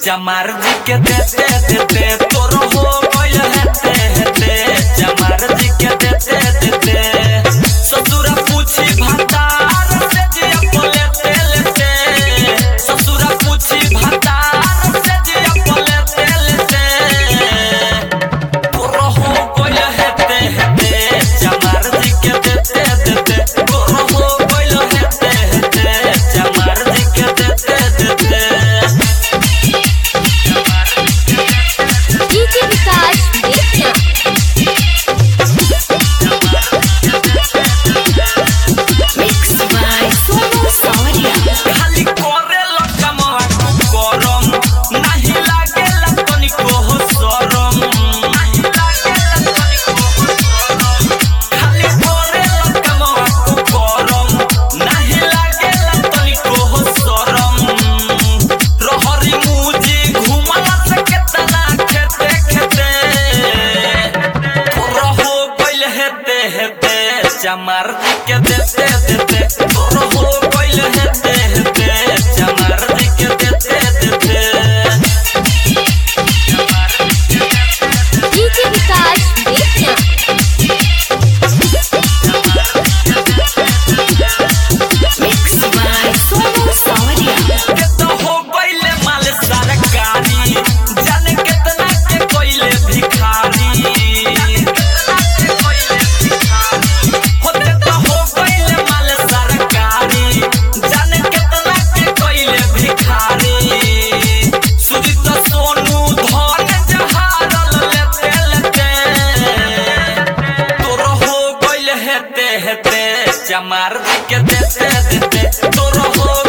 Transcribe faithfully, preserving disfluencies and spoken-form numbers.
चमार जी के देते देते तोर हो गइल हेते हेते चमार जी के देते देते ससुरा पूछी भतार से जी अपलेते लेते ससुरा पूछी भतार से जी अपलेते लेते तोर हो गइल हेते हेते चमार जी के देते देते तोर हो गइल हेते हेते चमार जी के देते देते चमार जी के देते देते तोर हो गइल हेते हेते चमार जी के देते देते DJ Vikas Bettiah mix by Sonu Sanwariya के तो हो गइल माल सरकारी जाने कितना के कोइले भिखारी चमार जी के देते देते तोर हो